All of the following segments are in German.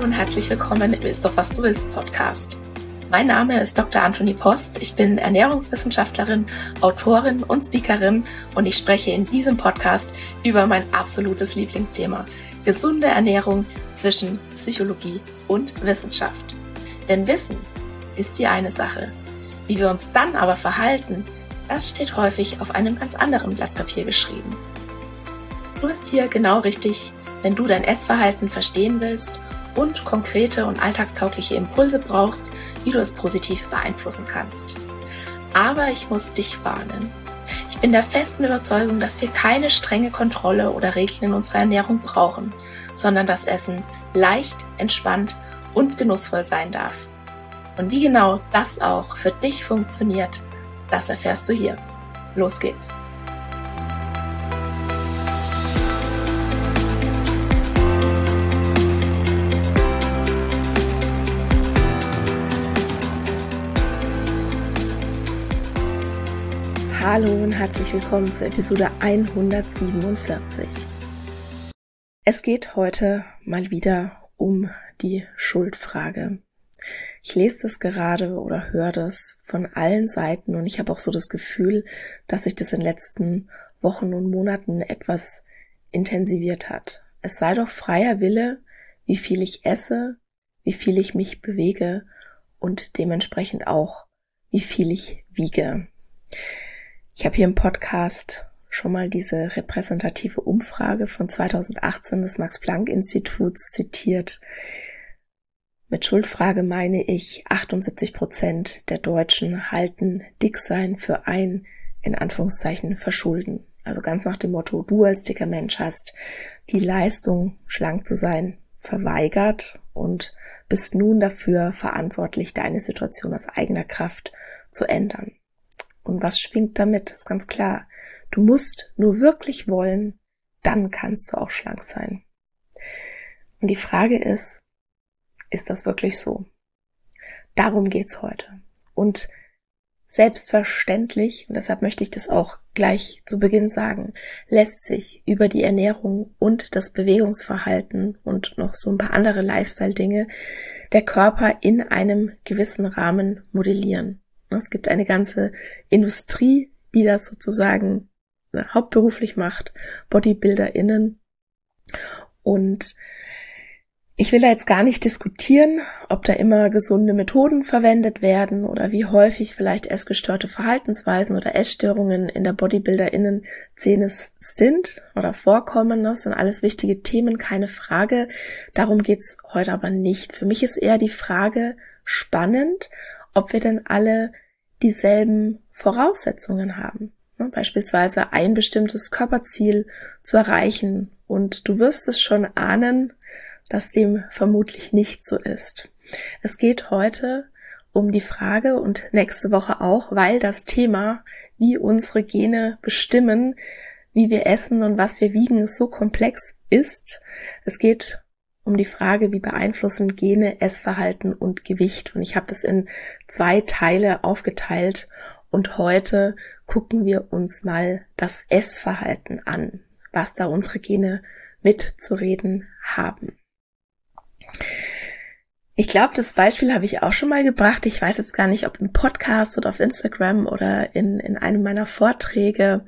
und herzlich willkommen im Ist doch was du willst Podcast. Mein Name ist Dr. Antonie Post, ich bin Ernährungswissenschaftlerin, Autorin und Speakerin und ich spreche in diesem Podcast über mein absolutes Lieblingsthema, gesunde Ernährung zwischen Psychologie und Wissenschaft. Denn Wissen ist die eine Sache, wie wir uns dann aber verhalten, das steht häufig auf einem ganz anderen Blatt Papier geschrieben. Du bist hier genau richtig, wenn du dein Essverhalten verstehen willst und konkrete und alltagstaugliche Impulse brauchst, wie du es positiv beeinflussen kannst. Aber ich muss dich warnen. Ich bin der festen Überzeugung, dass wir keine strenge Kontrolle oder Regeln in unserer Ernährung brauchen, sondern dass Essen leicht, entspannt und genussvoll sein darf. Und wie genau das auch für dich funktioniert, das erfährst du hier. Los geht's! Hallo und herzlich willkommen zur Episode 147. Es geht heute mal wieder um die Schuldfrage. Ich lese das gerade oder höre das von allen Seiten und ich habe auch so das Gefühl, dass sich das in den letzten Wochen und Monaten etwas intensiviert hat. Es sei doch freier Wille, wie viel ich esse, wie viel ich mich bewege und dementsprechend auch, wie viel ich wiege. Ich habe hier im Podcast schon mal diese repräsentative Umfrage von 2018 des Max-Planck-Instituts zitiert. Mit Schuldfrage meine ich, 78% der Deutschen halten Dicksein für ein, in Anführungszeichen, Verschulden. Also ganz nach dem Motto, du als dicker Mensch hast die Leistung, schlank zu sein, verweigert und bist nun dafür verantwortlich, deine Situation aus eigener Kraft zu ändern. Und was schwingt damit, ist ganz klar. Du musst nur wirklich wollen, dann kannst du auch schlank sein. Und die Frage ist das wirklich so? Darum geht's heute. Und selbstverständlich, und deshalb möchte ich das auch gleich zu Beginn sagen, lässt sich über die Ernährung und das Bewegungsverhalten und noch so ein paar andere Lifestyle-Dinge der Körper in einem gewissen Rahmen modellieren. Es gibt eine ganze Industrie, die das sozusagen hauptberuflich macht, BodybuilderInnen. Und ich will da jetzt gar nicht diskutieren, ob da immer gesunde Methoden verwendet werden oder wie häufig vielleicht essgestörte Verhaltensweisen oder Essstörungen in der BodybuilderInnen-Szene sind oder vorkommen. Das sind alles wichtige Themen, keine Frage. Darum geht's heute aber nicht. Für mich ist eher die Frage spannend, ob wir denn alle dieselben Voraussetzungen haben. Beispielsweise ein bestimmtes Körperziel zu erreichen. Und du wirst es schon ahnen, dass dem vermutlich nicht so ist. Es geht heute um die Frage und nächste Woche auch, weil das Thema, wie unsere Gene bestimmen, wie wir essen und was wir wiegen, so komplex ist. Es geht um die Frage, wie beeinflussen Gene Essverhalten und Gewicht. Und ich habe das in 2 Teile aufgeteilt und heute gucken wir uns mal das Essverhalten an, was da unsere Gene mitzureden haben. Ich glaube, das Beispiel habe ich auch schon mal gebracht. Ich weiß jetzt gar nicht, ob im Podcast oder auf Instagram oder in einem meiner Vorträge.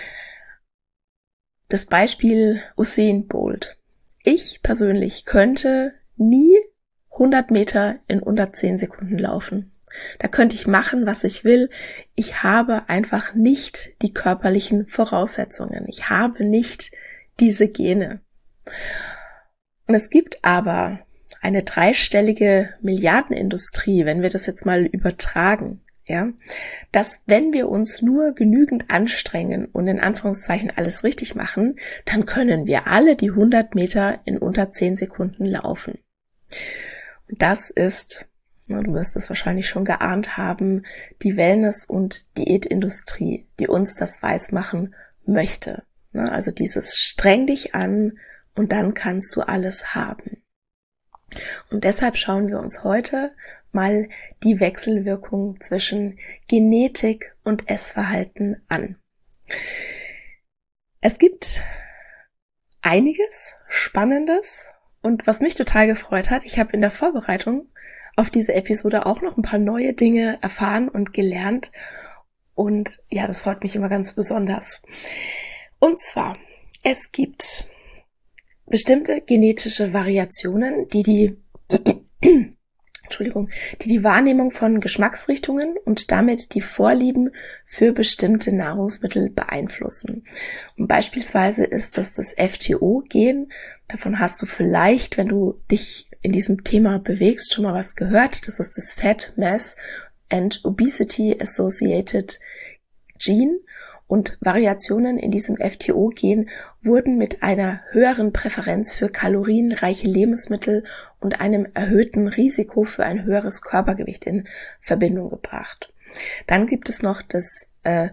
Das Beispiel Usain Bolt. Ich persönlich könnte nie 100 Meter in unter 10 Sekunden laufen. Da könnte ich machen, was ich will. Ich habe einfach nicht die körperlichen Voraussetzungen. Ich habe nicht diese Gene. Und es gibt aber eine 3-stellige Milliardenindustrie, wenn wir das jetzt mal übertragen, ja, dass wenn wir uns nur genügend anstrengen und in Anführungszeichen alles richtig machen, dann können wir alle die 100 Meter in unter 10 Sekunden laufen. Und das ist, du wirst es wahrscheinlich schon geahnt haben, die Wellness- und Diätindustrie, die uns das weismachen möchte. Also dieses streng dich an und dann kannst du alles haben. Und deshalb schauen wir uns heute mal die Wechselwirkung zwischen Genetik und Essverhalten an. Es gibt einiges Spannendes Und was mich total gefreut hat, ich habe in der Vorbereitung auf diese Episode auch noch ein paar neue Dinge erfahren und gelernt. Und ja, das freut mich immer ganz besonders. Und zwar, es gibt bestimmte genetische Variationen, die Wahrnehmung von Geschmacksrichtungen und damit die Vorlieben für bestimmte Nahrungsmittel beeinflussen. Und beispielsweise ist das FTO-Gen. Davon hast du vielleicht, wenn du dich in diesem Thema bewegst, schon mal was gehört. Das ist das Fat Mass and Obesity Associated Gene. Und Variationen in diesem FTO-Gen wurden mit einer höheren Präferenz für kalorienreiche Lebensmittel und einem erhöhten Risiko für ein höheres Körpergewicht in Verbindung gebracht. Dann gibt es noch das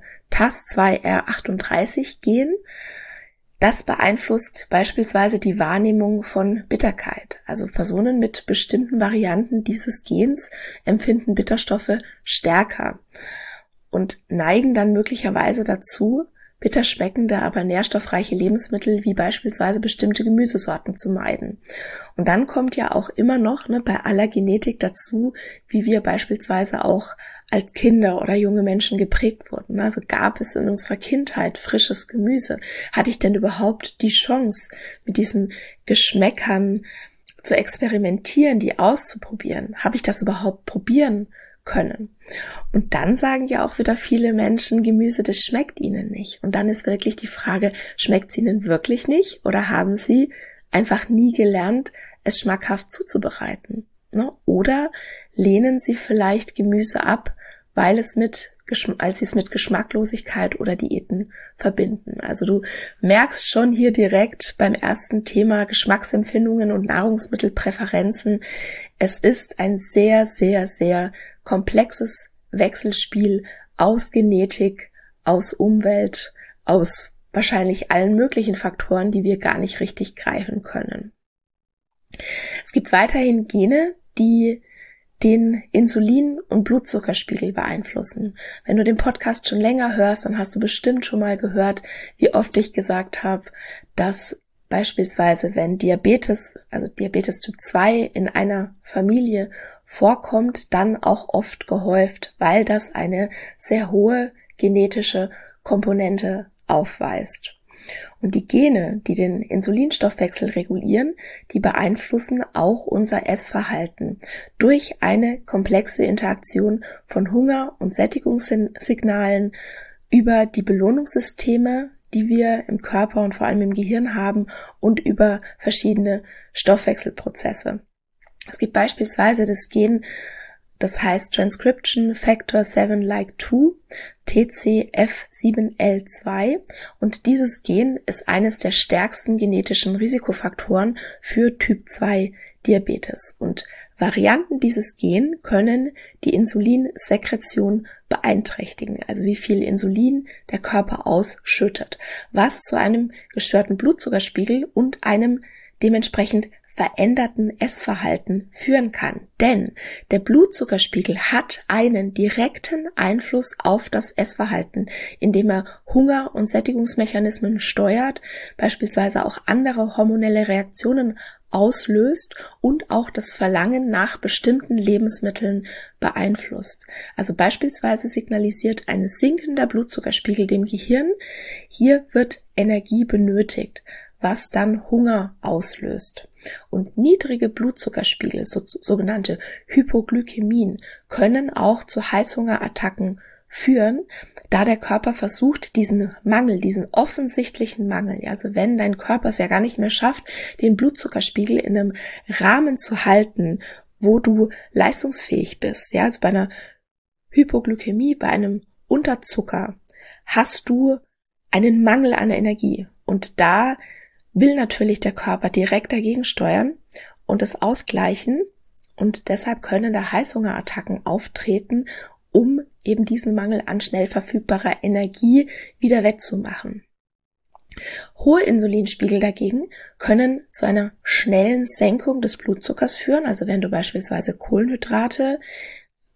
TAS2R38-Gen. Das beeinflusst beispielsweise die Wahrnehmung von Bitterkeit. Also Personen mit bestimmten Varianten dieses Gens empfinden Bitterstoffe stärker und neigen dann möglicherweise dazu, bitter schmeckende, aber nährstoffreiche Lebensmittel wie beispielsweise bestimmte Gemüsesorten zu meiden. Und dann kommt ja auch immer noch bei aller Genetik dazu, wie wir beispielsweise auch als Kinder oder junge Menschen geprägt wurden. Also gab es in unserer Kindheit frisches Gemüse? Hatte ich denn überhaupt die Chance, mit diesen Geschmäckern zu experimentieren, die auszuprobieren? Habe ich das überhaupt probieren können? Und dann sagen ja auch wieder viele Menschen, Gemüse, das schmeckt ihnen nicht. Und dann ist wirklich die Frage, schmeckt es ihnen wirklich nicht oder haben sie einfach nie gelernt, es schmackhaft zuzubereiten? Oder lehnen sie vielleicht Gemüse ab, weil sie es mit Geschmacklosigkeit oder Diäten verbinden. Also du merkst schon hier direkt beim ersten Thema Geschmacksempfindungen und Nahrungsmittelpräferenzen, es ist ein sehr, sehr, sehr komplexes Wechselspiel aus Genetik, aus Umwelt, aus wahrscheinlich allen möglichen Faktoren, die wir gar nicht richtig greifen können. Es gibt weiterhin Gene, die den Insulin- und Blutzuckerspiegel beeinflussen. Wenn du den Podcast schon länger hörst, dann hast du bestimmt schon mal gehört, wie oft ich gesagt habe, dass beispielsweise, wenn Diabetes, also Diabetes Typ 2 in einer Familie vorkommt, dann auch oft gehäuft, weil das eine sehr hohe genetische Komponente aufweist. Und die Gene, die den Insulinstoffwechsel regulieren, die beeinflussen auch unser Essverhalten durch eine komplexe Interaktion von Hunger- und Sättigungssignalen über die Belohnungssysteme, die wir im Körper und vor allem im Gehirn haben und über verschiedene Stoffwechselprozesse. Es gibt beispielsweise das Gen, das heißt Transcription Factor 7-like 2, TCF7L2, und dieses Gen ist eines der stärksten genetischen Risikofaktoren für Typ 2 Diabetes. Und Varianten dieses Gen können die Insulinsekretion beeinträchtigen, also wie viel Insulin der Körper ausschüttet, was zu einem gestörten Blutzuckerspiegel und einem dementsprechend veränderten Essverhalten führen kann. Denn der Blutzuckerspiegel hat einen direkten Einfluss auf das Essverhalten, indem er Hunger- und Sättigungsmechanismen steuert, beispielsweise auch andere hormonelle Reaktionen auslöst und auch das Verlangen nach bestimmten Lebensmitteln beeinflusst. Also beispielsweise signalisiert ein sinkender Blutzuckerspiegel dem Gehirn, hier wird Energie benötigt, was dann Hunger auslöst. Und niedrige Blutzuckerspiegel, sogenannte Hypoglykämien, können auch zu Heißhungerattacken führen, da der Körper versucht, diesen offensichtlichen Mangel, also wenn dein Körper es ja gar nicht mehr schafft, den Blutzuckerspiegel in einem Rahmen zu halten, wo du leistungsfähig bist, also bei einer Hypoglykämie, bei einem Unterzucker, hast du einen Mangel an Energie. Und da will natürlich der Körper direkt dagegen steuern und es ausgleichen, und deshalb können da Heißhungerattacken auftreten, um eben diesen Mangel an schnell verfügbarer Energie wieder wettzumachen. Hohe Insulinspiegel dagegen können zu einer schnellen Senkung des Blutzuckers führen, also wenn du beispielsweise Kohlenhydrate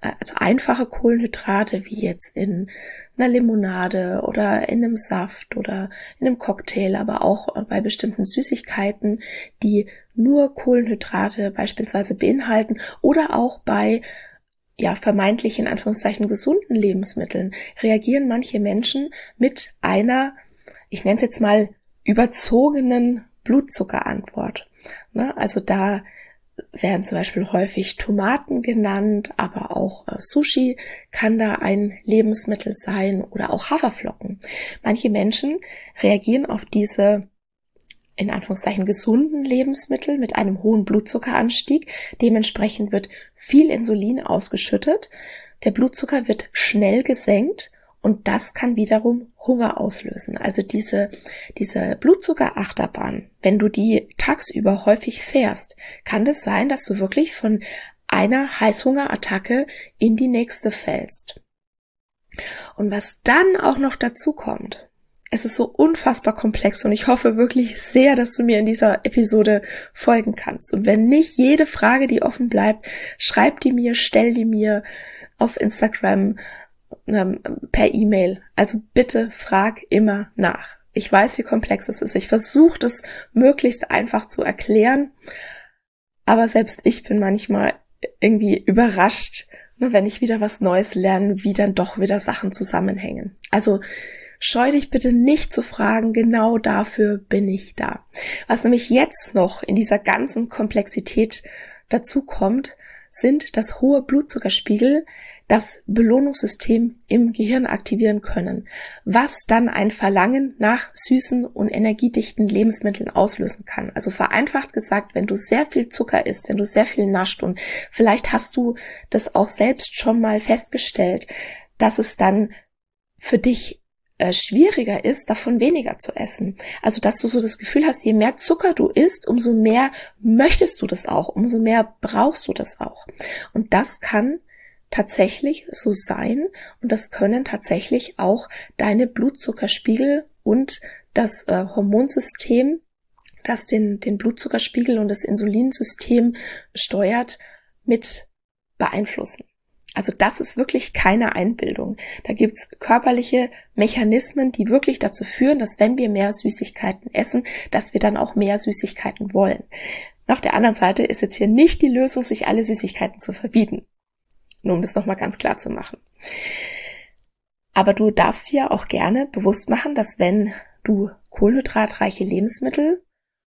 also einfache Kohlenhydrate, wie jetzt in einer Limonade oder in einem Saft oder in einem Cocktail, aber auch bei bestimmten Süßigkeiten, die nur Kohlenhydrate beispielsweise beinhalten, oder auch bei vermeintlich in Anführungszeichen gesunden Lebensmitteln reagieren manche Menschen mit einer, ich nenne es jetzt mal, überzogenen Blutzuckerantwort. Also da werden zum Beispiel häufig Tomaten genannt, aber auch Sushi kann da ein Lebensmittel sein oder auch Haferflocken. Manche Menschen reagieren auf diese in Anführungszeichen gesunden Lebensmittel mit einem hohen Blutzuckeranstieg. Dementsprechend wird viel Insulin ausgeschüttet. Der Blutzucker wird schnell gesenkt und das kann wiederum Hunger auslösen. Also diese Blutzuckerachterbahn, wenn du die tagsüber häufig fährst, kann es sein, dass du wirklich von einer Heißhungerattacke in die nächste fällst. Und was dann auch noch dazu kommt, es ist so unfassbar komplex und ich hoffe wirklich sehr, dass du mir in dieser Episode folgen kannst. Und wenn nicht, jede Frage, die offen bleibt, schreib die mir, stell die mir auf Instagram, per E-Mail. Also bitte frag immer nach. Ich weiß, wie komplex es ist. Ich versuche das möglichst einfach zu erklären, aber selbst ich bin manchmal irgendwie überrascht, wenn ich wieder was Neues lerne, wie dann doch wieder Sachen zusammenhängen. Also scheu dich bitte nicht zu fragen, genau dafür bin ich da. Was nämlich jetzt noch in dieser ganzen Komplexität dazu kommt, sind, dass hohe Blutzuckerspiegel das Belohnungssystem im Gehirn aktivieren können, was dann ein Verlangen nach süßen und energiedichten Lebensmitteln auslösen kann. Also vereinfacht gesagt, wenn du sehr viel Zucker isst, wenn du sehr viel nascht, und vielleicht hast du das auch selbst schon mal festgestellt, dass es dann für dich schwieriger ist, davon weniger zu essen. Also, dass du so das Gefühl hast, je mehr Zucker du isst, umso mehr möchtest du das auch, umso mehr brauchst du das auch. Und das kann tatsächlich so sein und das können tatsächlich auch deine Blutzuckerspiegel und das Hormonsystem, das den Blutzuckerspiegel und das Insulinsystem steuert, mit beeinflussen. Also das ist wirklich keine Einbildung. Da gibt's körperliche Mechanismen, die wirklich dazu führen, dass wenn wir mehr Süßigkeiten essen, dass wir dann auch mehr Süßigkeiten wollen. Und auf der anderen Seite ist jetzt hier nicht die Lösung, sich alle Süßigkeiten zu verbieten. Nur um das nochmal ganz klar zu machen. Aber du darfst dir auch gerne bewusst machen, dass wenn du kohlenhydratreiche Lebensmittel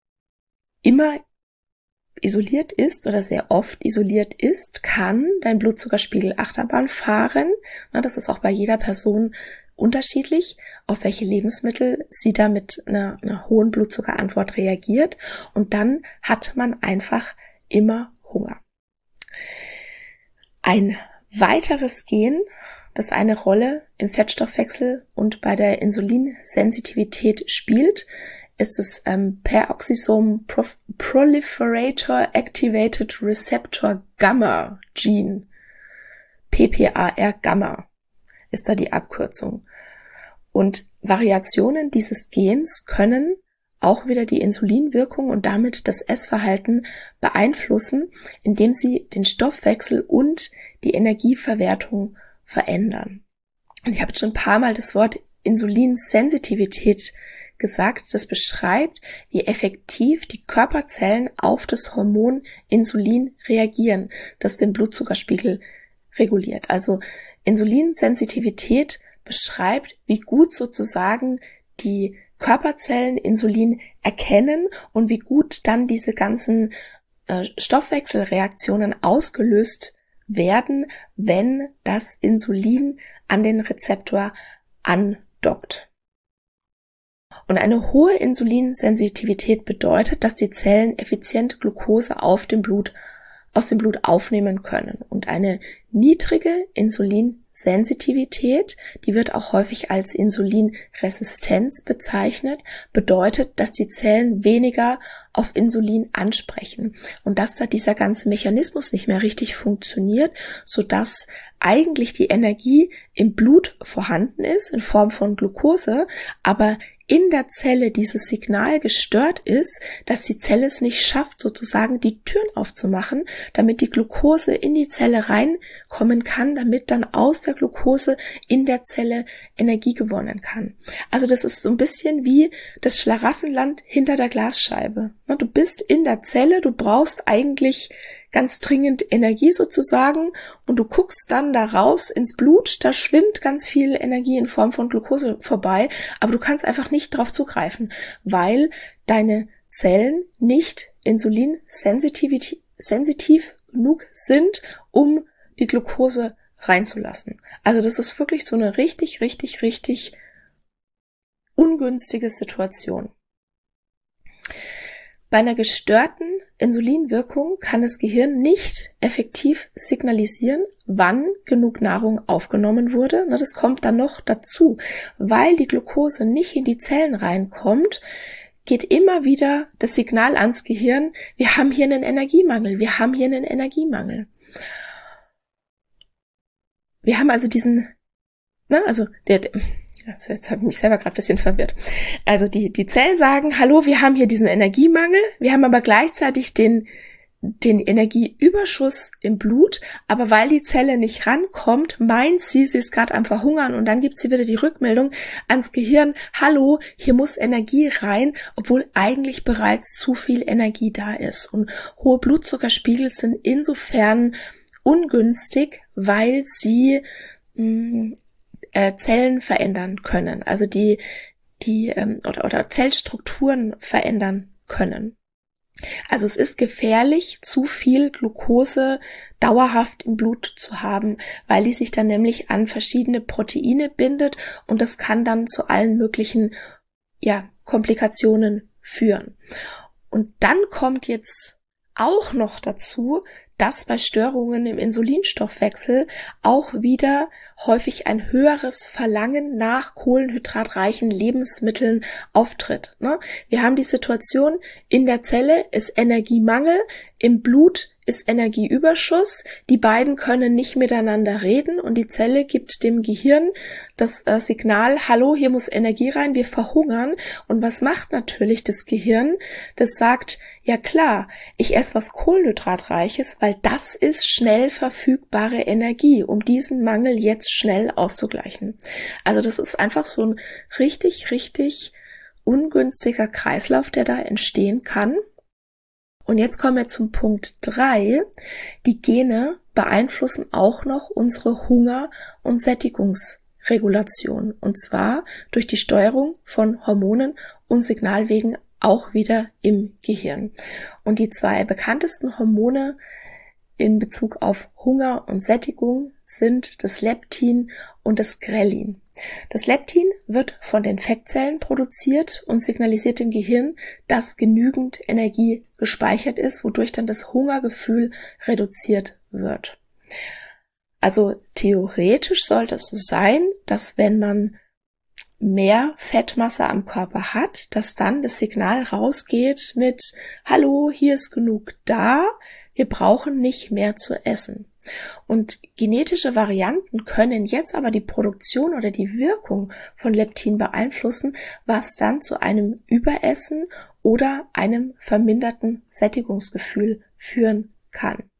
immer isoliert ist oder sehr oft isoliert ist, kann dein Blutzuckerspiegel Achterbahn fahren. Das ist auch bei jeder Person unterschiedlich, auf welche Lebensmittel sie da mit einer hohen Blutzuckerantwort reagiert. Und dann hat man einfach immer Hunger. Ein weiteres Gen, das eine Rolle im Fettstoffwechsel und bei der Insulinsensitivität spielt, ist das Peroxisome Proliferator Activated Receptor Gamma Gene. PPAR Gamma ist da die Abkürzung. Und Variationen dieses Gens können auch wieder die Insulinwirkung und damit das Essverhalten beeinflussen, indem sie den Stoffwechsel und die Energieverwertung verändern. Und ich habe jetzt schon ein paar Mal das Wort Insulinsensitivität gesagt. Das beschreibt, wie effektiv die Körperzellen auf das Hormon Insulin reagieren, das den Blutzuckerspiegel reguliert. Also Insulinsensitivität beschreibt, wie gut sozusagen die Körperzellen Insulin erkennen und wie gut dann diese ganzen Stoffwechselreaktionen ausgelöst werden, wenn das Insulin an den Rezeptor andockt. Und eine hohe Insulinsensitivität bedeutet, dass die Zellen effizient Glucose aus dem Blut aufnehmen können. Und eine niedrige Insulinsensitivität, die wird auch häufig als Insulinresistenz bezeichnet, bedeutet, dass die Zellen weniger auf Insulin ansprechen und dass da dieser ganze Mechanismus nicht mehr richtig funktioniert, sodass eigentlich die Energie im Blut vorhanden ist in Form von Glucose, aber in der Zelle dieses Signal gestört ist, dass die Zelle es nicht schafft, sozusagen die Türen aufzumachen, damit die Glucose in die Zelle reinkommen kann, damit dann aus der Glucose in der Zelle Energie gewonnen kann. Also das ist so ein bisschen wie das Schlaraffenland hinter der Glasscheibe. Du bist in der Zelle, du brauchst eigentlich ganz dringend Energie sozusagen und du guckst dann da raus ins Blut, da schwimmt ganz viel Energie in Form von Glucose vorbei, aber du kannst einfach nicht drauf zugreifen, weil deine Zellen nicht insulinsensitiv genug sind, um die Glucose reinzulassen. Also das ist wirklich so eine richtig ungünstige Situation. Bei einer gestörten Insulinwirkung kann das Gehirn nicht effektiv signalisieren, wann genug Nahrung aufgenommen wurde. Das kommt dann noch dazu. Weil die Glucose nicht in die Zellen reinkommt, geht immer wieder das Signal ans Gehirn, wir haben hier einen Energiemangel. Wir haben also jetzt habe ich mich selber gerade ein bisschen verwirrt. Also die Zellen sagen, hallo, wir haben hier diesen Energiemangel, wir haben aber gleichzeitig den Energieüberschuss im Blut, aber weil die Zelle nicht rankommt, meint sie ist gerade am Verhungern und dann gibt sie wieder die Rückmeldung ans Gehirn, hallo, hier muss Energie rein, obwohl eigentlich bereits zu viel Energie da ist. Und hohe Blutzuckerspiegel sind insofern ungünstig, weil sie Zellen verändern können, also oder Zellstrukturen verändern können. Also es ist gefährlich, zu viel Glucose dauerhaft im Blut zu haben, weil die sich dann nämlich an verschiedene Proteine bindet und das kann dann zu allen möglichen Komplikationen führen. Und dann kommt jetzt auch noch dazu, dass bei Störungen im Insulinstoffwechsel auch wieder häufig ein höheres Verlangen nach kohlenhydratreichen Lebensmitteln auftritt. Wir haben die Situation, in der Zelle ist Energiemangel, im Blut ist Energieüberschuss, die beiden können nicht miteinander reden und die Zelle gibt dem Gehirn das Signal, hallo, hier muss Energie rein, wir verhungern. Und was macht natürlich das Gehirn? Das sagt, ja klar, ich esse was Kohlenhydratreiches, weil das ist schnell verfügbare Energie, um diesen Mangel jetzt schnell auszugleichen. Also das ist einfach so ein richtig ungünstiger Kreislauf, der da entstehen kann. Und jetzt kommen wir zum Punkt 3. Die Gene beeinflussen auch noch unsere Hunger- und Sättigungsregulation. Und zwar durch die Steuerung von Hormonen und Signalwegen auch wieder im Gehirn. Und die 2 bekanntesten Hormone in Bezug auf Hunger und Sättigung sind das Leptin und das Grelin. Das Leptin wird von den Fettzellen produziert und signalisiert dem Gehirn, dass genügend Energie gespeichert ist, wodurch dann das Hungergefühl reduziert wird. Also theoretisch sollte es so sein, dass wenn man mehr Fettmasse am Körper hat, dass dann das Signal rausgeht mit hallo, hier ist genug da, wir brauchen nicht mehr zu essen. Und genetische Varianten können jetzt aber die Produktion oder die Wirkung von Leptin beeinflussen, was dann zu einem Überessen oder einem verminderten Sättigungsgefühl führen kann.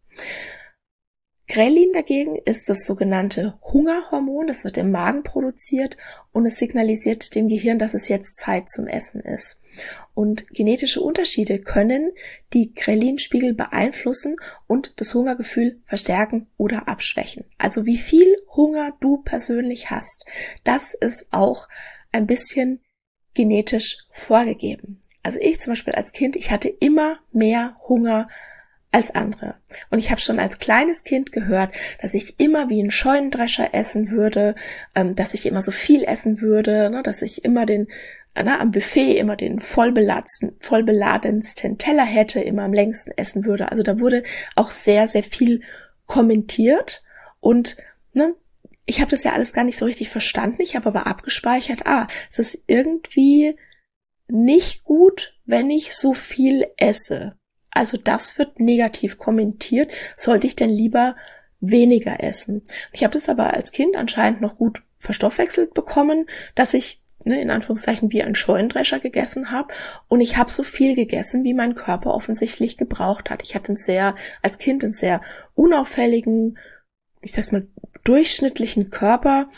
Grelin dagegen ist das sogenannte Hungerhormon, das wird im Magen produziert und es signalisiert dem Gehirn, dass es jetzt Zeit zum Essen ist. Und genetische Unterschiede können die Grelinspiegel beeinflussen und das Hungergefühl verstärken oder abschwächen. Also wie viel Hunger du persönlich hast, das ist auch ein bisschen genetisch vorgegeben. Also ich zum Beispiel als Kind, ich hatte immer mehr Hunger als andere. Und ich habe schon als kleines Kind gehört, dass ich immer wie ein Scheunendrescher essen würde, dass ich immer so viel essen würde, dass ich immer am Buffet immer den vollbeladensten Teller hätte, immer am längsten essen würde. Also da wurde auch sehr viel kommentiert und ich habe das ja alles gar nicht so richtig verstanden. Ich habe aber abgespeichert, es ist irgendwie nicht gut, wenn ich so viel esse. Also das wird negativ kommentiert, sollte ich denn lieber weniger essen. Ich habe das aber als Kind anscheinend noch gut verstoffwechselt bekommen, dass ich in Anführungszeichen wie ein Scheunendrescher gegessen habe und ich habe so viel gegessen, wie mein Körper offensichtlich gebraucht hat. Ich hatte als Kind einen sehr unauffälligen, ich sag's mal, durchschnittlichen Körper,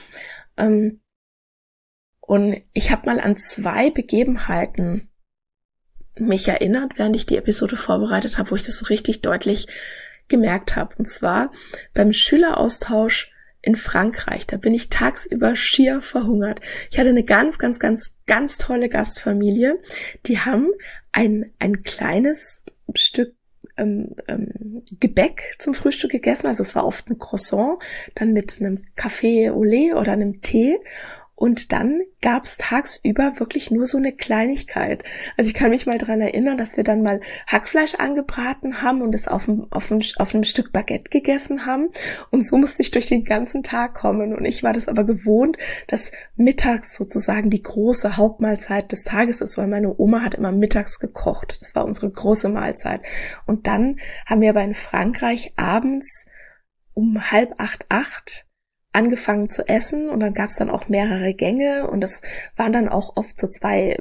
und ich habe mal an 2 Begebenheiten mich erinnert, während ich die Episode vorbereitet habe, wo ich das so richtig deutlich gemerkt habe. Und zwar beim Schüleraustausch in Frankreich. Da bin ich tagsüber schier verhungert. Ich hatte eine ganz, ganz, ganz, ganz tolle Gastfamilie. Die haben ein kleines Stück Gebäck zum Frühstück gegessen. Also es war oft ein Croissant, dann mit einem Café au lait oder einem Tee. Und dann gab's tagsüber wirklich nur so eine Kleinigkeit. Also ich kann mich mal dran erinnern, dass wir dann mal Hackfleisch angebraten haben und es auf einem Stück Baguette gegessen haben. Und so musste ich durch den ganzen Tag kommen. Und ich war das aber gewohnt, dass mittags sozusagen die große Hauptmahlzeit des Tages ist, weil meine Oma hat immer mittags gekocht. Das war unsere große Mahlzeit. Und dann haben wir aber in Frankreich abends um 7:30 angefangen zu essen und dann gab's dann auch mehrere Gänge und das waren dann auch oft so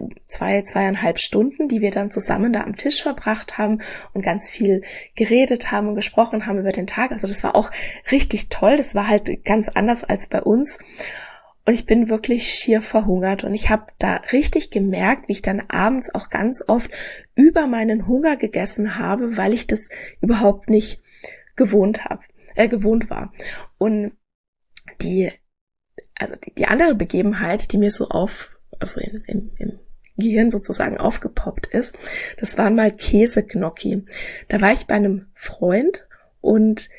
2,5 Stunden, die wir dann zusammen da am Tisch verbracht haben und ganz viel geredet haben und gesprochen haben über den Tag. Also das war auch richtig toll. Das war halt ganz anders als bei uns. Und ich bin wirklich schier verhungert und ich habe da richtig gemerkt, wie ich dann abends auch ganz oft über meinen Hunger gegessen habe, weil ich das überhaupt nicht gewohnt war. Und die andere Begebenheit, die mir so im Gehirn sozusagen aufgepoppt ist, das waren mal Käsegnocchi. Da war ich bei einem Freund und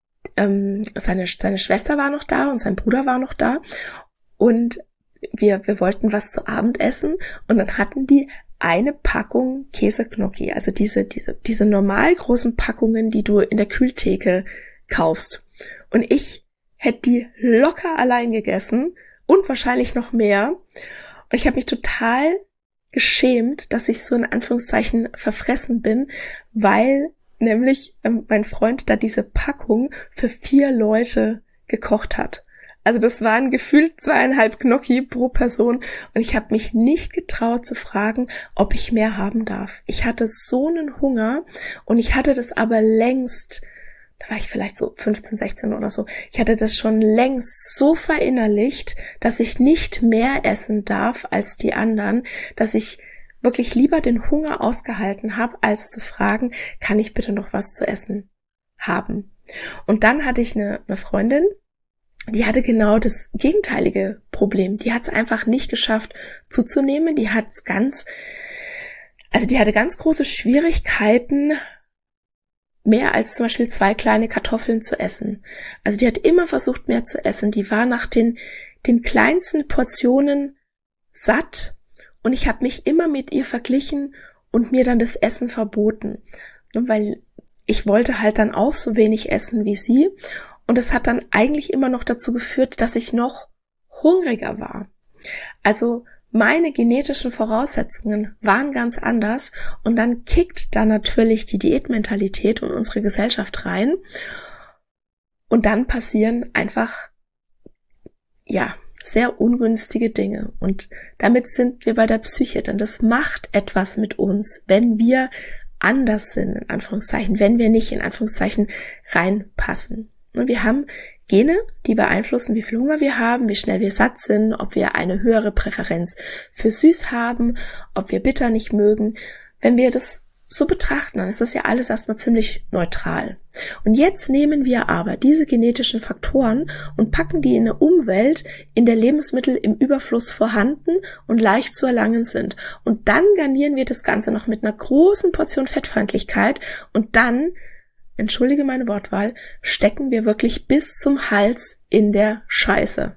seine Schwester war noch da und sein Bruder war noch da und wir wollten was zu Abend essen und dann hatten die eine Packung Käsegnocchi, also diese normal großen Packungen, die du in der Kühltheke kaufst. Und ich hätte die locker allein gegessen und wahrscheinlich noch mehr. Und ich habe mich total geschämt, dass ich so in Anführungszeichen verfressen bin, weil nämlich mein Freund da diese Packung für 4 Leute gekocht hat. Also das waren gefühlt 2,5 Gnocchi pro Person und ich habe mich nicht getraut zu fragen, ob ich mehr haben darf. Ich hatte so einen Hunger und ich hatte das aber längst, da war ich vielleicht so 15, 16 oder so. Ich hatte das schon längst so verinnerlicht, dass ich nicht mehr essen darf als die anderen, dass ich wirklich lieber den Hunger ausgehalten habe, als zu fragen, kann ich bitte noch was zu essen haben? Und dann hatte ich eine Freundin, die hatte genau das gegenteilige Problem. Die hat es einfach nicht geschafft zuzunehmen. Die hatte ganz große Schwierigkeiten, mehr als zum Beispiel 2 kleine Kartoffeln zu essen. Also die hat immer versucht, mehr zu essen. Die war nach den kleinsten Portionen satt und ich habe mich immer mit ihr verglichen und mir dann das Essen verboten. Weil ich wollte halt dann auch so wenig essen wie sie und es hat dann eigentlich immer noch dazu geführt, dass ich noch hungriger war. Also meine genetischen Voraussetzungen waren ganz anders und dann kickt da natürlich die Diätmentalität und unsere Gesellschaft rein und dann passieren einfach, sehr ungünstige Dinge und damit sind wir bei der Psyche, denn das macht etwas mit uns, wenn wir anders sind, in Anführungszeichen, wenn wir nicht in Anführungszeichen reinpassen. Und wir haben Gene, die beeinflussen, wie viel Hunger wir haben, wie schnell wir satt sind, ob wir eine höhere Präferenz für süß haben, ob wir bitter nicht mögen. Wenn wir das so betrachten, dann ist das ja alles erstmal ziemlich neutral. Und jetzt nehmen wir aber diese genetischen Faktoren und packen die in eine Umwelt, in der Lebensmittel im Überfluss vorhanden und leicht zu erlangen sind. Und dann garnieren wir das Ganze noch mit einer großen Portion Fettfeindlichkeit und dann, entschuldige meine Wortwahl, stecken wir wirklich bis zum Hals in der Scheiße.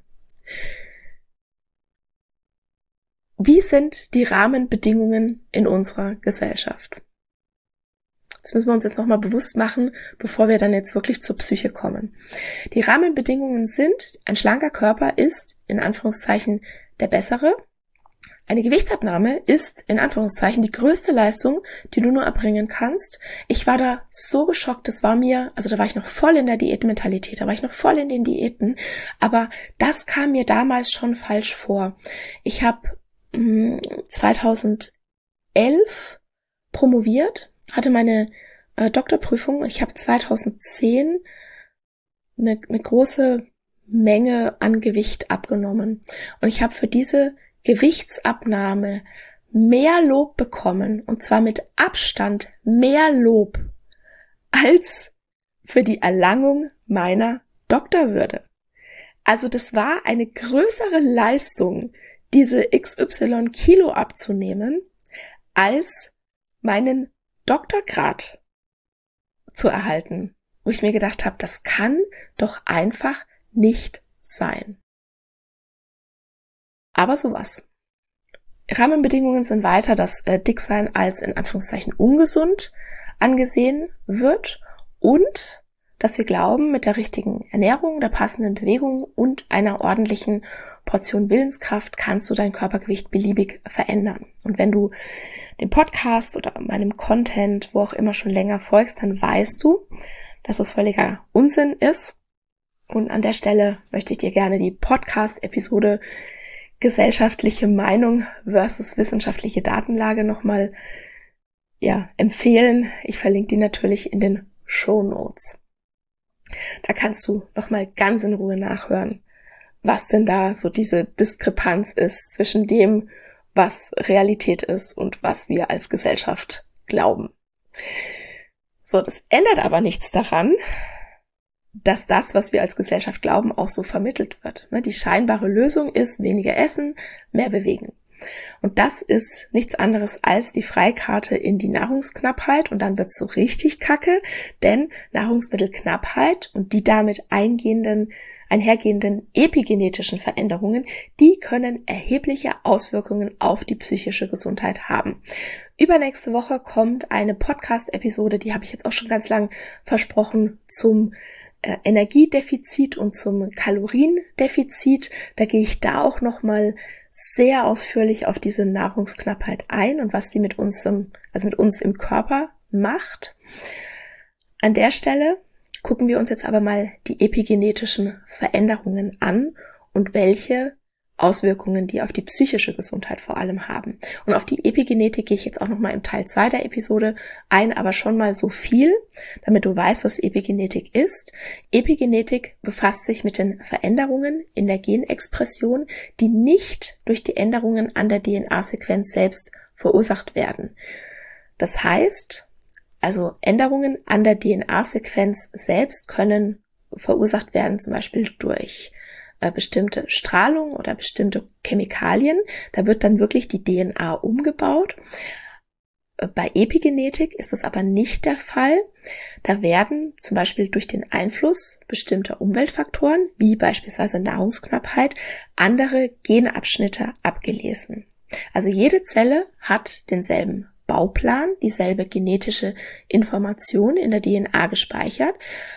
Wie sind die Rahmenbedingungen in unserer Gesellschaft? Das müssen wir uns jetzt nochmal bewusst machen, bevor wir dann jetzt wirklich zur Psyche kommen. Die Rahmenbedingungen sind, ein schlanker Körper ist, in Anführungszeichen, der bessere. Eine Gewichtsabnahme ist, in Anführungszeichen, die größte Leistung, die du nur erbringen kannst. Ich war da so geschockt, da war ich noch voll in der Diätmentalität, da war ich noch voll in den Diäten, aber das kam mir damals schon falsch vor. Ich habe 2011 promoviert, hatte meine Doktorprüfung und ich habe 2010 eine große Menge an Gewicht abgenommen. Und ich habe für diese Gewichtsabnahme mehr Lob bekommen, und zwar mit Abstand mehr Lob als für die Erlangung meiner Doktorwürde. Also das war eine größere Leistung, diese XY Kilo abzunehmen, als meinen Doktorgrad zu erhalten, wo ich mir gedacht habe, das kann doch einfach nicht sein. Aber sowas. Rahmenbedingungen sind weiter, dass Dicksein als in Anführungszeichen ungesund angesehen wird und dass wir glauben, mit der richtigen Ernährung, der passenden Bewegung und einer ordentlichen Portion Willenskraft kannst du dein Körpergewicht beliebig verändern. Und wenn du dem Podcast oder meinem Content, wo auch immer, schon länger folgst, dann weißt du, dass das völliger Unsinn ist. Und an der Stelle möchte ich dir gerne die Podcast-Episode Gesellschaftliche Meinung versus wissenschaftliche Datenlage nochmal empfehlen. Ich verlinke die natürlich in den Shownotes. Da kannst du nochmal ganz in Ruhe nachhören, was denn da so diese Diskrepanz ist zwischen dem, was Realität ist und was wir als Gesellschaft glauben. So, das ändert aber nichts daran, dass das, was wir als Gesellschaft glauben, auch so vermittelt wird. Die scheinbare Lösung ist weniger essen, mehr bewegen. Und das ist nichts anderes als die Freikarte in die Nahrungsknappheit, und dann wird's so richtig kacke, denn Nahrungsmittelknappheit und die damit einhergehenden epigenetischen Veränderungen, die können erhebliche Auswirkungen auf die psychische Gesundheit haben. Übernächste Woche kommt eine Podcast-Episode, die habe ich jetzt auch schon ganz lang versprochen, zum Energiedefizit und zum Kaloriendefizit. Da gehe ich da auch nochmal sehr ausführlich auf diese Nahrungsknappheit ein und was die mit uns im Körper macht. An der Stelle gucken wir uns jetzt aber mal die epigenetischen Veränderungen an und welche Auswirkungen die auf die psychische Gesundheit vor allem haben. Und auf die Epigenetik gehe ich jetzt auch nochmal im Teil 2 der Episode ein, aber schon mal so viel, damit du weißt, was Epigenetik ist. Epigenetik befasst sich mit den Veränderungen in der Genexpression, die nicht durch die Änderungen an der DNA-Sequenz selbst verursacht werden. Das heißt, also Änderungen an der DNA-Sequenz selbst können verursacht werden, zum Beispiel durch bestimmte Strahlung oder bestimmte Chemikalien. Da wird dann wirklich die DNA umgebaut. Bei Epigenetik ist das aber nicht der Fall. Da werden zum Beispiel durch den Einfluss bestimmter Umweltfaktoren, wie beispielsweise Nahrungsknappheit, andere Genabschnitte abgelesen. Also jede Zelle hat denselben Bauplan, dieselbe genetische Information in der DNA gespeichert.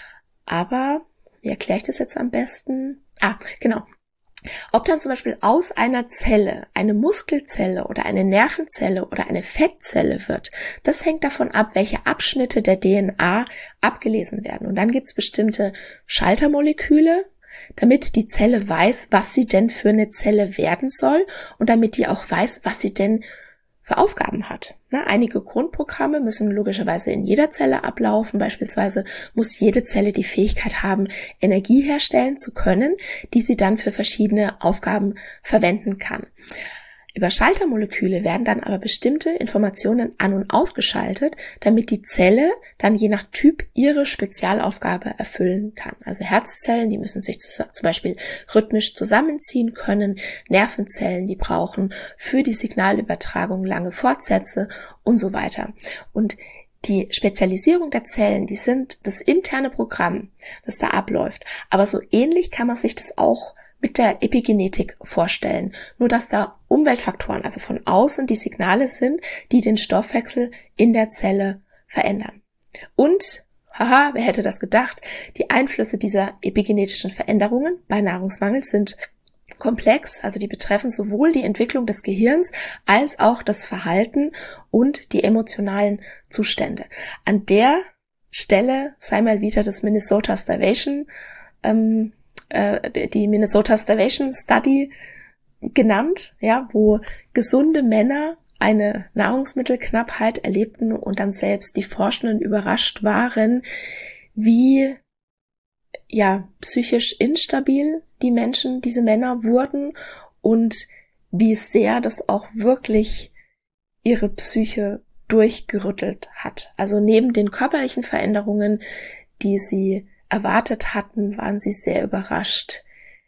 Aber, wie erkläre ich das jetzt am besten? Genau. Ob dann zum Beispiel aus einer Zelle eine Muskelzelle oder eine Nervenzelle oder eine Fettzelle wird, das hängt davon ab, welche Abschnitte der DNA abgelesen werden. Und dann gibt es bestimmte Schaltermoleküle, damit die Zelle weiß, was sie denn für eine Zelle werden soll und damit die auch weiß, was sie denn für Aufgaben hat. Einige Grundprogramme müssen logischerweise in jeder Zelle ablaufen. Beispielsweise muss jede Zelle die Fähigkeit haben, Energie herstellen zu können, die sie dann für verschiedene Aufgaben verwenden kann. Über Schaltermoleküle werden dann aber bestimmte Informationen an- und ausgeschaltet, damit die Zelle dann je nach Typ ihre Spezialaufgabe erfüllen kann. Also Herzzellen, die müssen sich zum Beispiel rhythmisch zusammenziehen können, Nervenzellen, die brauchen für die Signalübertragung lange Fortsätze und so weiter. Und die Spezialisierung der Zellen, die sind das interne Programm, das da abläuft. Aber so ähnlich kann man sich das auch mit der Epigenetik vorstellen. Nur dass da Umweltfaktoren, also von außen, die Signale sind, die den Stoffwechsel in der Zelle verändern. Und, wer hätte das gedacht, die Einflüsse dieser epigenetischen Veränderungen bei Nahrungsmangel sind komplex, also die betreffen sowohl die Entwicklung des Gehirns als auch das Verhalten und die emotionalen Zustände. An der Stelle sei mal wieder das Minnesota Starvation, die Minnesota Starvation Study genannt, ja, wo gesunde Männer eine Nahrungsmittelknappheit erlebten und dann selbst die Forschenden überrascht waren, wie psychisch instabil diese Männer wurden und wie sehr das auch wirklich ihre Psyche durchgerüttelt hat. Also neben den körperlichen Veränderungen, die sie erwartet hatten, waren sie sehr überrascht,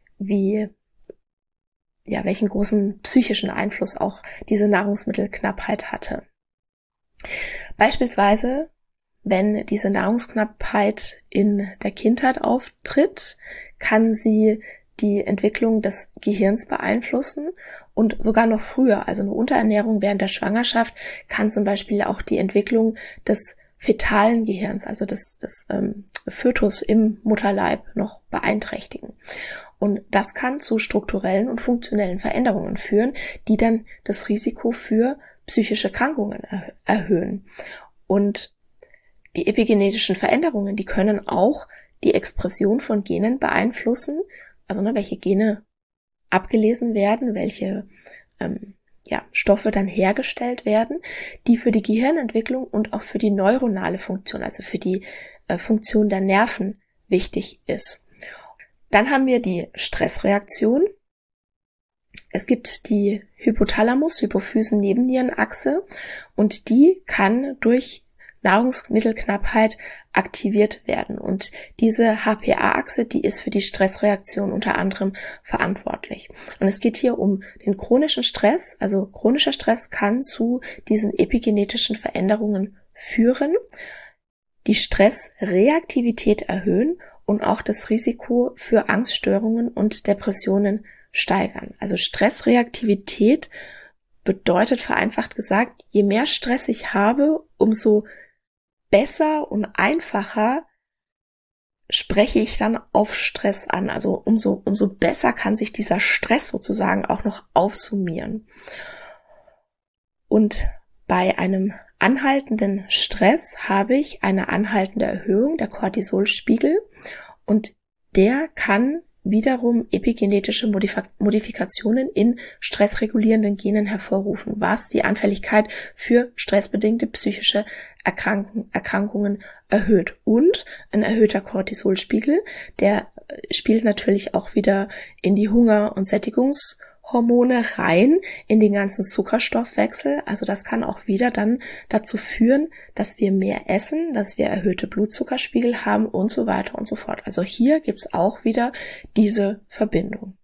welchen großen psychischen Einfluss auch diese Nahrungsmittelknappheit hatte. Beispielsweise, wenn diese Nahrungsknappheit in der Kindheit auftritt, kann sie die Entwicklung des Gehirns beeinflussen und sogar noch früher, also eine Unterernährung während der Schwangerschaft, kann zum Beispiel auch die Entwicklung des fetalen Gehirns, also des Fötus im Mutterleib noch beeinträchtigen. Und das kann zu strukturellen und funktionellen Veränderungen führen, die dann das Risiko für psychische Krankungen erhöhen. Und die epigenetischen Veränderungen, die können auch die Expression von Genen beeinflussen, also welche Gene abgelesen werden, welche Stoffe dann hergestellt werden, die für die Gehirnentwicklung und auch für die neuronale Funktion, also für die Funktion der Nerven wichtig ist. Dann haben wir die Stressreaktion. Es gibt die Hypothalamus-Hypophysen-Nebennierenachse und die kann durch Nahrungsmittelknappheit aktiviert werden. Und diese HPA-Achse, die ist für die Stressreaktion unter anderem verantwortlich. Und es geht hier um den chronischen Stress. Also chronischer Stress kann zu diesen epigenetischen Veränderungen führen, die Stressreaktivität erhöhen und auch das Risiko für Angststörungen und Depressionen steigern. Also Stressreaktivität bedeutet vereinfacht gesagt, je mehr Stress ich habe, umso besser und einfacher spreche ich dann auf Stress an. Also umso besser kann sich dieser Stress sozusagen auch noch aufsummieren. Und bei einem anhaltenden Stress habe ich eine anhaltende Erhöhung der Cortisolspiegel und der kann wiederum epigenetische Modifikationen in stressregulierenden Genen hervorrufen, was die Anfälligkeit für stressbedingte psychische Erkrankungen erhöht. Und ein erhöhter Cortisolspiegel, der spielt natürlich auch wieder in die Hunger- und Sättigungshormone rein, in den ganzen Zuckerstoffwechsel. Also das kann auch wieder dann dazu führen, dass wir mehr essen, dass wir erhöhte Blutzuckerspiegel haben und so weiter und so fort. Also hier gibt's auch wieder diese Verbindung.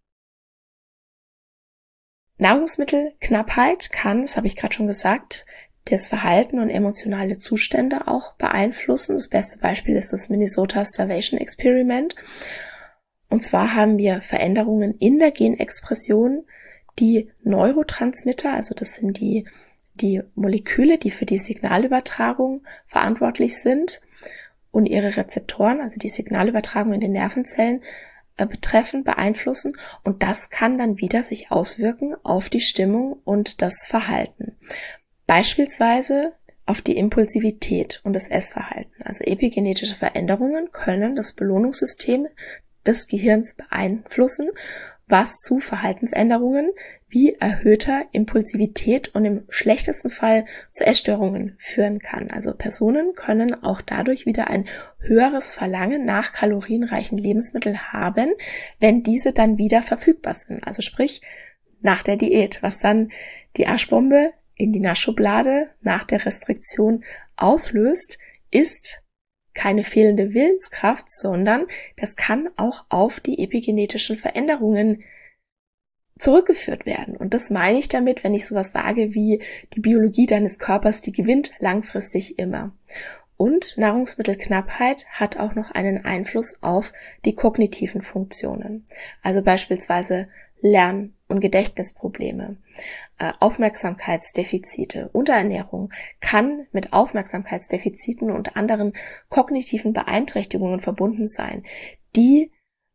Nahrungsmittelknappheit kann, das habe ich gerade schon gesagt, das Verhalten und emotionale Zustände auch beeinflussen. Das beste Beispiel ist das Minnesota Starvation Experiment. Und zwar haben wir Veränderungen in der Genexpression, die Neurotransmitter, also das sind die Moleküle, die für die Signalübertragung verantwortlich sind und ihre Rezeptoren, also die Signalübertragung in den Nervenzellen beeinflussen. Und das kann dann wieder sich auswirken auf die Stimmung und das Verhalten. Beispielsweise auf die Impulsivität und das Essverhalten. Also epigenetische Veränderungen können das Belohnungssystem des Gehirns beeinflussen, was zu Verhaltensänderungen wie erhöhter Impulsivität und im schlechtesten Fall zu Essstörungen führen kann. Also Personen können auch dadurch wieder ein höheres Verlangen nach kalorienreichen Lebensmitteln haben, wenn diese dann wieder verfügbar sind. Also sprich nach der Diät, was dann die Arschbombe in die Naschschublade nach der Restriktion auslöst, ist keine fehlende Willenskraft, sondern das kann auch auf die epigenetischen Veränderungen zurückgeführt werden. Und das meine ich damit, wenn ich sowas sage wie die Biologie deines Körpers, die gewinnt langfristig immer. Und Nahrungsmittelknappheit hat auch noch einen Einfluss auf die kognitiven Funktionen. Also beispielsweise Lern- und Gedächtnisprobleme, Aufmerksamkeitsdefizite, Unterernährung kann mit Aufmerksamkeitsdefiziten und anderen kognitiven Beeinträchtigungen verbunden sein, die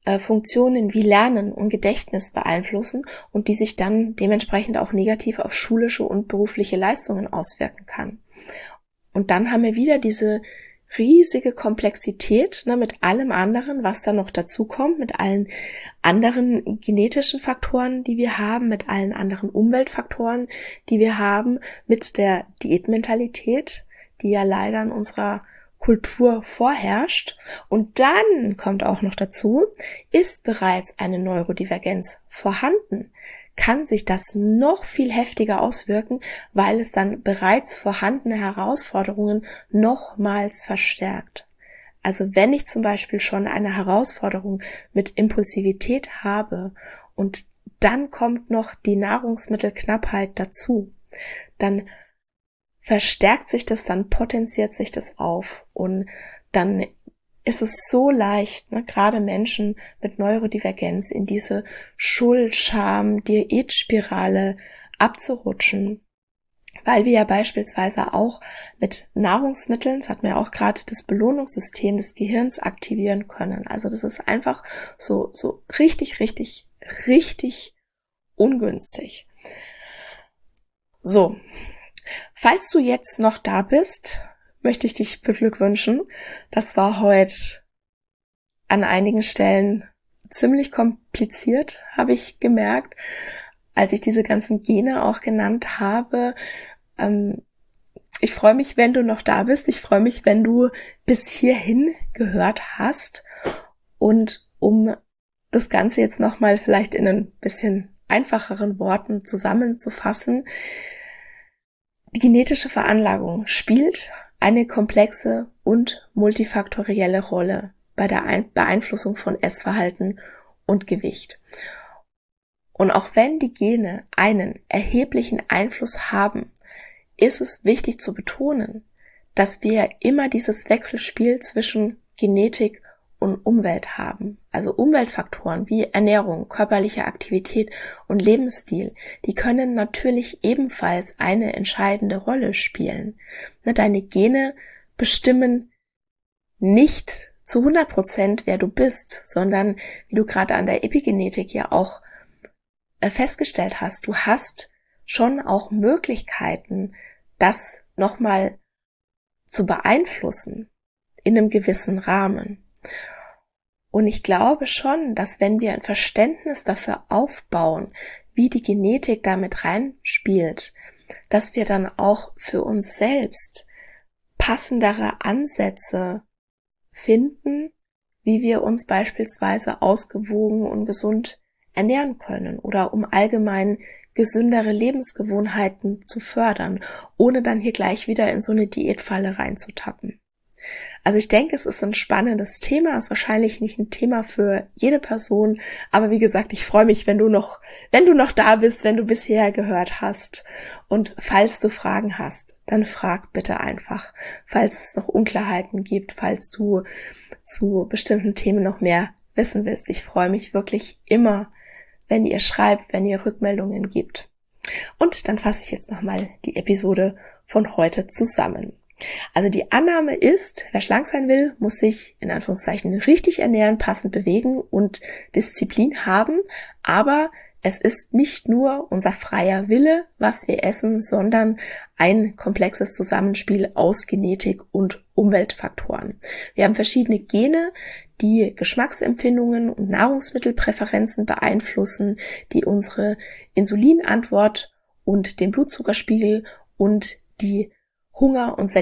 Funktionen wie Lernen und Gedächtnis beeinflussen und die sich dann dementsprechend auch negativ auf schulische und berufliche Leistungen auswirken kann. Und dann haben wir wieder diese riesige Komplexität, mit allem anderen, was da noch dazukommt, mit allen anderen genetischen Faktoren, die wir haben, mit allen anderen Umweltfaktoren, die wir haben, mit der Diätmentalität, die ja leider in unserer Kultur vorherrscht. Und dann kommt auch noch dazu, ist bereits eine Neurodivergenz vorhanden, kann sich das noch viel heftiger auswirken, weil es dann bereits vorhandene Herausforderungen nochmals verstärkt. Also wenn ich zum Beispiel schon eine Herausforderung mit Impulsivität habe und dann kommt noch die Nahrungsmittelknappheit dazu, dann verstärkt sich das, dann potenziert sich das auf und dann ist es so leicht, gerade Menschen mit Neurodivergenz in diese Schuld, Scham, Diätspirale abzurutschen, weil wir ja beispielsweise auch mit Nahrungsmitteln, das hat man ja auch gerade, das Belohnungssystem des Gehirns aktivieren können. Also das ist einfach so richtig, richtig, richtig ungünstig. So, falls du jetzt noch da bist, möchte ich dich beglückwünschen. Das war heute an einigen Stellen ziemlich kompliziert, habe ich gemerkt, als ich diese ganzen Gene auch genannt habe. Ich freue mich, wenn du noch da bist. Ich freue mich, wenn du bis hierhin gehört hast. Und um das Ganze jetzt nochmal vielleicht in ein bisschen einfacheren Worten zusammenzufassen, die genetische Veranlagung spielt eine komplexe und multifaktorielle Rolle bei der Beeinflussung von Essverhalten und Gewicht. Und auch wenn die Gene einen erheblichen Einfluss haben, ist es wichtig zu betonen, dass wir immer dieses Wechselspiel zwischen Genetik und Umwelt haben. Also Umweltfaktoren wie Ernährung, körperliche Aktivität und Lebensstil, die können natürlich ebenfalls eine entscheidende Rolle spielen. Deine Gene bestimmen nicht zu 100%, wer du bist, sondern wie du gerade an der Epigenetik ja auch festgestellt hast, du hast schon auch Möglichkeiten, das nochmal zu beeinflussen in einem gewissen Rahmen. Und ich glaube schon, dass wenn wir ein Verständnis dafür aufbauen, wie die Genetik damit reinspielt, dass wir dann auch für uns selbst passendere Ansätze finden, wie wir uns beispielsweise ausgewogen und gesund ernähren können oder um allgemein gesündere Lebensgewohnheiten zu fördern, ohne dann hier gleich wieder in so eine Diätfalle reinzutappen. Also ich denke, es ist ein spannendes Thema, ist wahrscheinlich nicht ein Thema für jede Person, aber wie gesagt, ich freue mich, wenn du noch da bist, wenn du bisher gehört hast. Und falls du Fragen hast, dann frag bitte einfach, falls es noch Unklarheiten gibt, falls du zu bestimmten Themen noch mehr wissen willst. Ich freue mich wirklich immer, wenn ihr schreibt, wenn ihr Rückmeldungen gibt. Und dann fasse ich jetzt nochmal die Episode von heute zusammen. Also die Annahme ist, wer schlank sein will, muss sich in Anführungszeichen richtig ernähren, passend bewegen und Disziplin haben, aber es ist nicht nur unser freier Wille, was wir essen, sondern ein komplexes Zusammenspiel aus Genetik und Umweltfaktoren. Wir haben verschiedene Gene, die Geschmacksempfindungen und Nahrungsmittelpräferenzen beeinflussen, die unsere Insulinantwort und den Blutzuckerspiegel und die Hunger- und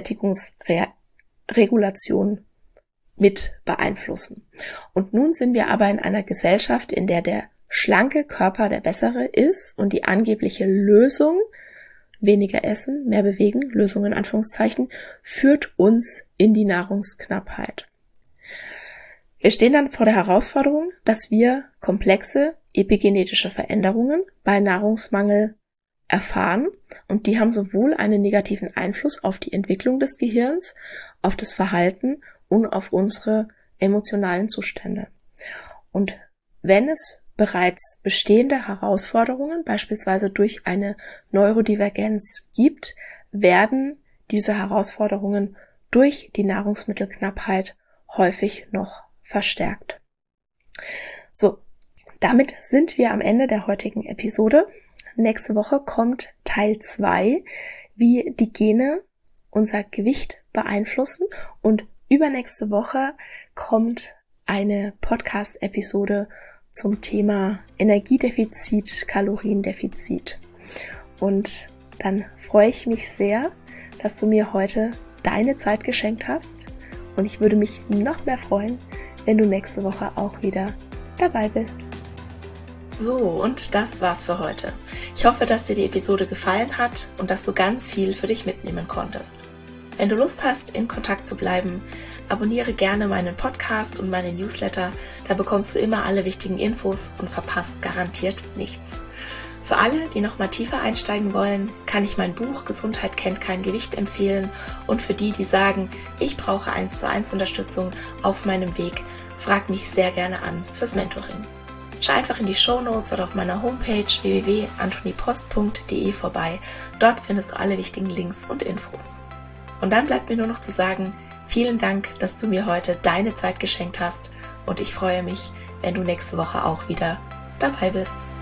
Sättigungsregulation mit beeinflussen. Und nun sind wir aber in einer Gesellschaft, in der der schlanke Körper der bessere ist und die angebliche Lösung, weniger essen, mehr bewegen, Lösung in Anführungszeichen, führt uns in die Nahrungsknappheit. Wir stehen dann vor der Herausforderung, dass wir komplexe epigenetische Veränderungen bei Nahrungsmangel erfahren und die haben sowohl einen negativen Einfluss auf die Entwicklung des Gehirns, auf das Verhalten und auf unsere emotionalen Zustände. Und wenn es bereits bestehende Herausforderungen, beispielsweise durch eine Neurodivergenz gibt, werden diese Herausforderungen durch die Nahrungsmittelknappheit häufig noch verstärkt. So, damit sind wir am Ende der heutigen Episode. Nächste Woche kommt Teil 2, wie die Gene unser Gewicht beeinflussen, und übernächste Woche kommt eine Podcast-Episode zum Thema Energiedefizit, Kaloriendefizit. Und dann freue ich mich sehr, dass du mir heute deine Zeit geschenkt hast, und ich würde mich noch mehr freuen, wenn du nächste Woche auch wieder dabei bist. So, und das war's für heute. Ich hoffe, dass dir die Episode gefallen hat und dass du ganz viel für dich mitnehmen konntest. Wenn du Lust hast, in Kontakt zu bleiben, abonniere gerne meinen Podcast und meinen Newsletter, da bekommst du immer alle wichtigen Infos und verpasst garantiert nichts. Für alle, die noch mal tiefer einsteigen wollen, kann ich mein Buch Gesundheit kennt kein Gewicht empfehlen, und für die, die sagen, ich brauche 1:1 Unterstützung auf meinem Weg, frag mich sehr gerne an fürs Mentoring. Schau einfach in die Shownotes oder auf meiner Homepage www.antonipost.de vorbei. Dort findest du alle wichtigen Links und Infos. Und dann bleibt mir nur noch zu sagen, vielen Dank, dass du mir heute deine Zeit geschenkt hast, und ich freue mich, wenn du nächste Woche auch wieder dabei bist.